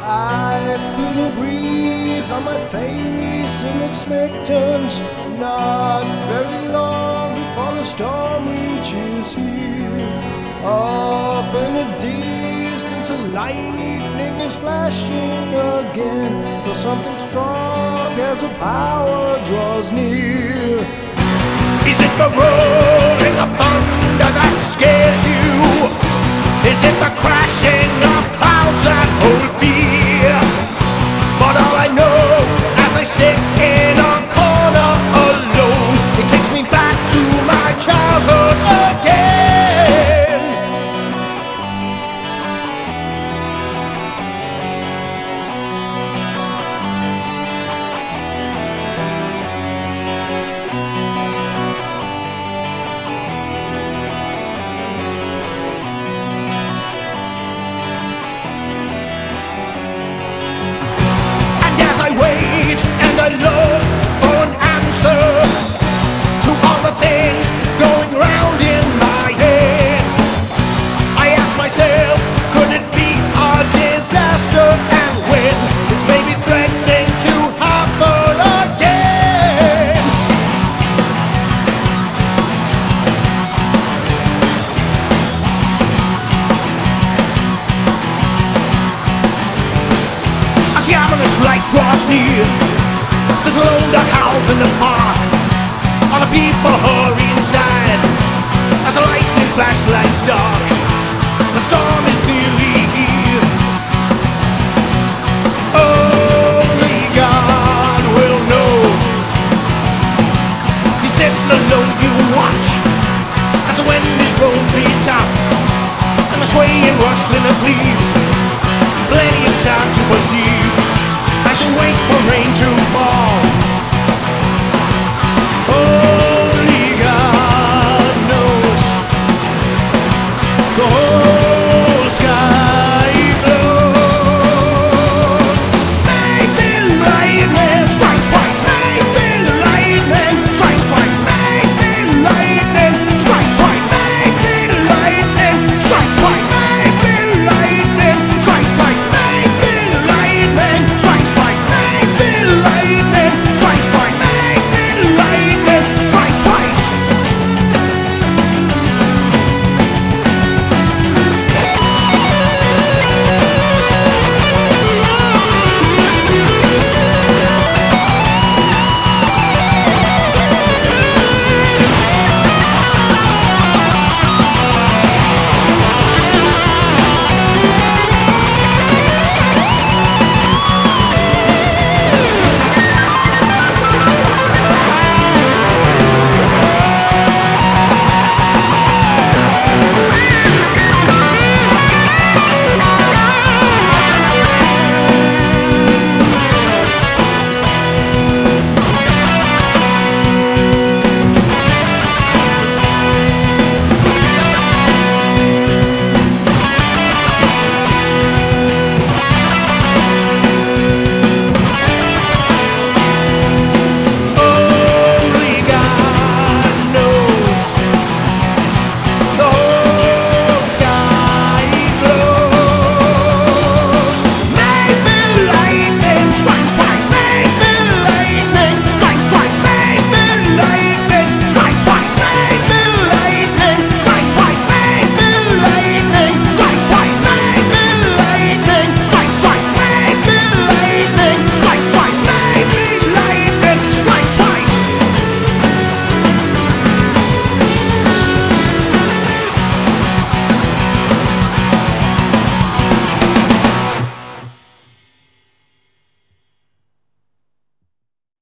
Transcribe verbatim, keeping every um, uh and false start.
I feel the breeze on my face in expectance. Not very long before the storm reaches here. Off in the distance, the lightning is flashing again. Feel something strong as the power draws near. Is it the rolling of thunder that scares you? Is it the crashing of clouds that hold fear? But all I know as I sit in a corner alone, it takes me back to my childhood again. I wait and I look for an answer to all the things going round in my head. I ask myself, could it be a disaster? And when it's maybe threatening to happen again. As the ominous light draws near, there's a lone dark house in the park. All the people hurry inside as the lightning flashlights dark. The storm is